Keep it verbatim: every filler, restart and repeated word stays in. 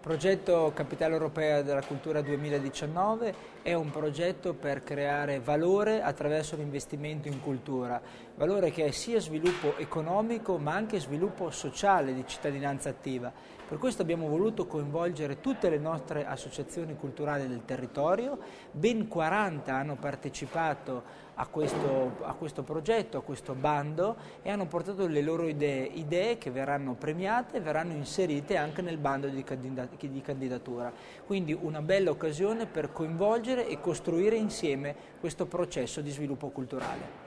progetto Capitale Europea della Cultura duemiladiciannove è un progetto per creare valore attraverso l'investimento in cultura, valore che è sia sviluppo economico ma anche sviluppo sociale di cittadinanza attiva. Per questo abbiamo voluto coinvolgere tutte le nostre associazioni culturali del territorio, ben quaranta hanno partecipato a questo, a questo progetto, a questo bando e hanno portato le loro idee, idee che verranno premiate e verranno inserite anche nel bando di candidatura. Quindi una bella occasione per coinvolgere e costruire insieme questo processo di sviluppo culturale.